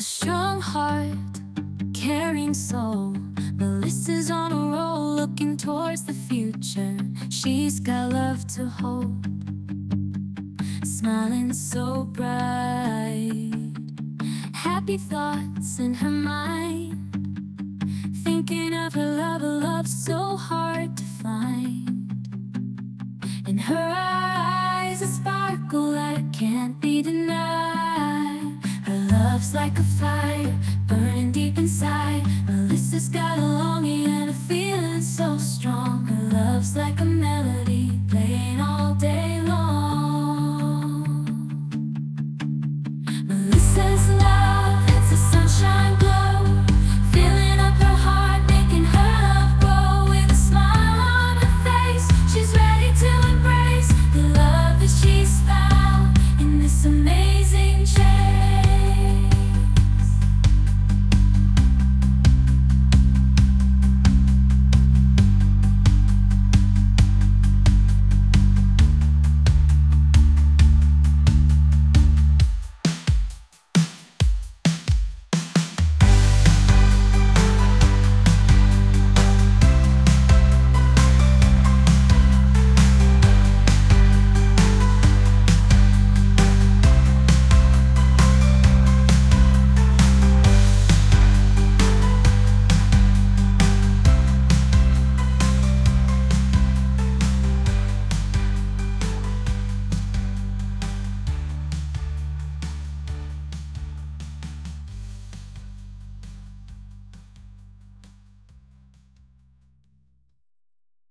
A strong heart, caring soul. Melissa's on a roll, looking towards the future. She's got love to hold, smiling so bright. Happy thoughts in her mind, thinking of her love, a love so hard to find. In her eyes a sparkle that can't be denied. Her love's like a fire, burning deep inside. Melissa's got a longing and a feeling so strong. Her love's like a melody